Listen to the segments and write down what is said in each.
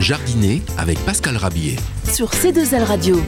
Jardiner avec Pascal Rabier. Sur C2L Radio.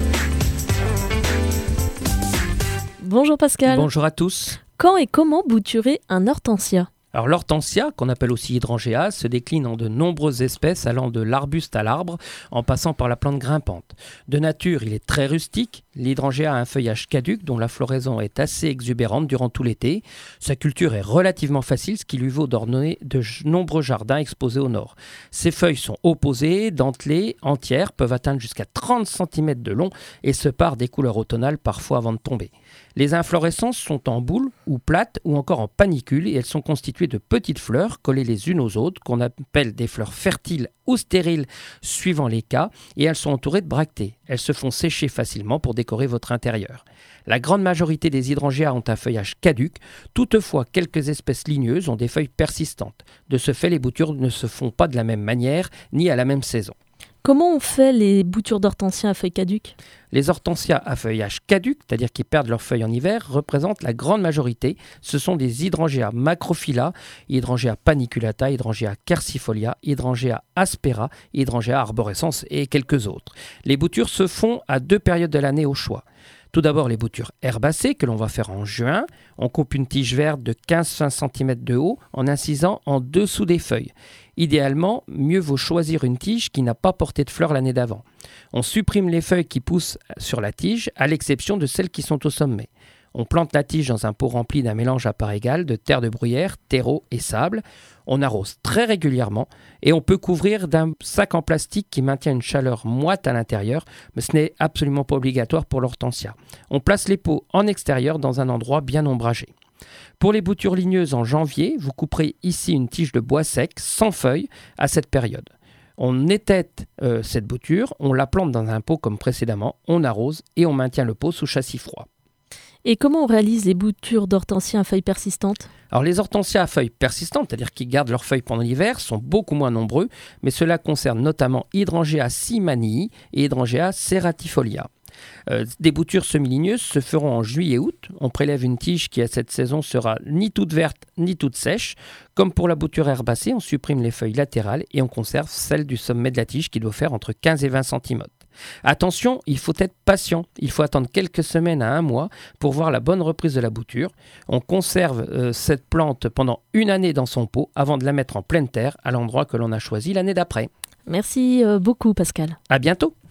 Bonjour Pascal. Bonjour à tous. Quand et comment bouturer un hortensia ? Alors l'hortensia, qu'on appelle aussi hydrangea, se décline en de nombreuses espèces allant de l'arbuste à l'arbre, en passant par la plante grimpante. De nature, il est très rustique. L'hydrangea a un feuillage caduc dont la floraison est assez exubérante durant tout l'été. Sa culture est relativement facile, ce qui lui vaut d'orner de nombreux jardins exposés au nord. Ses feuilles sont opposées, dentelées, entières, peuvent atteindre jusqu'à 30 cm de long et se parent des couleurs automnales parfois avant de tomber. Les inflorescences sont en boule ou plates ou encore en panicules et elles sont constituées de petites fleurs collées les unes aux autres qu'on appelle des fleurs fertiles ou stériles suivant les cas et elles sont entourées de bractées. Elles se font sécher facilement pour décorer votre intérieur. La grande majorité des hydrangeas ont un feuillage caduc, toutefois quelques espèces ligneuses ont des feuilles persistantes. De ce fait, les boutures ne se font pas de la même manière ni à la même saison. Comment on fait les boutures d'hortensia à feuilles caduques ? Les hortensias à feuillage caduc, c'est-à-dire qui perdent leurs feuilles en hiver, représentent la grande majorité. Ce sont des hydrangea macrophylla, hydrangea paniculata, hydrangea quercifolia, hydrangea aspera, hydrangea arborescens et quelques autres. Les boutures se font à 2 périodes de l'année au choix. Tout d'abord, les boutures herbacées que l'on va faire en juin. On coupe une tige verte de 15-20 cm de haut en incisant en dessous des feuilles. Idéalement, mieux vaut choisir une tige qui n'a pas porté de fleurs l'année d'avant. On supprime les feuilles qui poussent sur la tige, à l'exception de celles qui sont au sommet. On plante la tige dans un pot rempli d'un mélange à part égale de terre de bruyère, terreau et sable. On arrose très régulièrement et on peut couvrir d'un sac en plastique qui maintient une chaleur moite à l'intérieur, mais ce n'est absolument pas obligatoire pour l'hortensia. On place les pots en extérieur dans un endroit bien ombragé. Pour les boutures ligneuses en janvier, vous couperez ici une tige de bois sec, sans feuilles, à cette période. On étête cette bouture, on la plante dans un pot comme précédemment, on arrose et on maintient le pot sous châssis froid. Et comment on réalise les boutures d'hortensia à feuilles persistantes ? Alors les hortensias à feuilles persistantes, c'est-à-dire qui gardent leurs feuilles pendant l'hiver, sont beaucoup moins nombreux, mais cela concerne notamment Hydrangea simanii et Hydrangea ceratifolia. Des boutures semi-ligneuses se feront en juillet-août. On prélève une tige qui à cette saison sera ni toute verte ni toute sèche. Comme pour la bouture herbacée, on supprime les feuilles latérales et on conserve celles du sommet de la tige qui doit faire entre 15 et 20 cm. Attention, il faut être patient. Il faut attendre quelques semaines à 1 mois pour voir la bonne reprise de la bouture. On conserve cette plante pendant 1 année dans son pot avant de la mettre en pleine terre à l'endroit que l'on a choisi l'année d'après. Merci beaucoup Pascal. À bientôt.